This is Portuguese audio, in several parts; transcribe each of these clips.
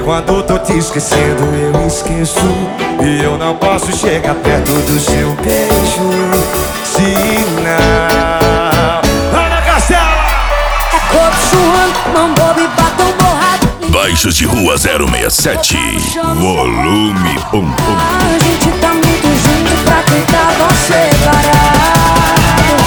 quando tô te esquecendo eu esqueço. E eu não posso chegar perto do seu beijo. Se não... Ana Castela! É corpo suando, mão boba e batom borrado. Baixos de Rua 067. Volume pum pum. A gente tá muito junto pra quem tava separado.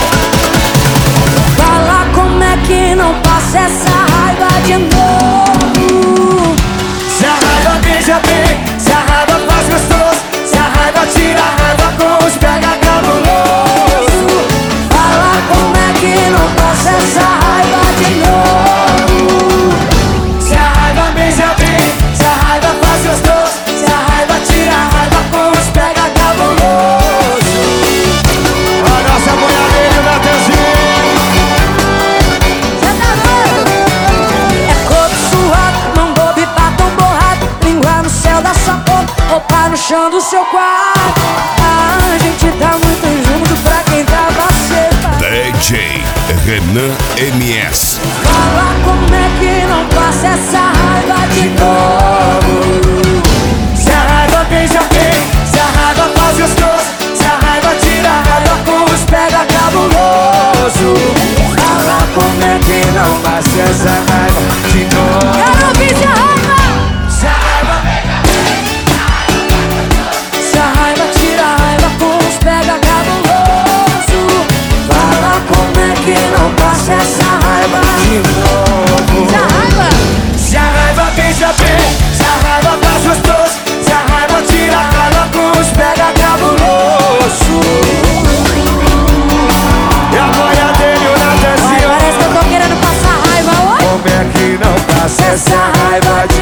Fala como é que não passa essa raiva de novo. Se a raiva beija bem, se a raiva faz gostoso, se a raiva tira a raiva com os pega cabuloso. Fala como é que não passa essa raiva de novo. Se a raiva beija bem, se a raiva faz gostoso, se a raiva tira a raiva com os pega cabuloso. A nossa boiadeira da Tezinha. Cê tá doido? É corpo suado, mão boba e batom borrado. Língua no céu da sua boca, roupa no chão do seu quarto. A gente tá muito junto pra quem tava separado. DJ Renan MS. Fala como é que não passa essa raiva de novo. Se a raiva beija bem, se a raiva faz gostoso, se a raiva tira a raiva com os pega cabuloso. Fala como é que não passa essa raiva de novo. Quero ouvir essa raiva. Se a raiva Se a raiva tira a raiva com os pega cabuloso. Fala como é que não passa essa raiva de novo. Se a raiva Se a raiva beija bem, se a raiva faz gostoso, se a raiva tira a raiva com os pega cabuloso. E a boia dele na Ai, Tezinha. parece que eu tô querendo passar raiva hoje. Como é que não passa essa raiva de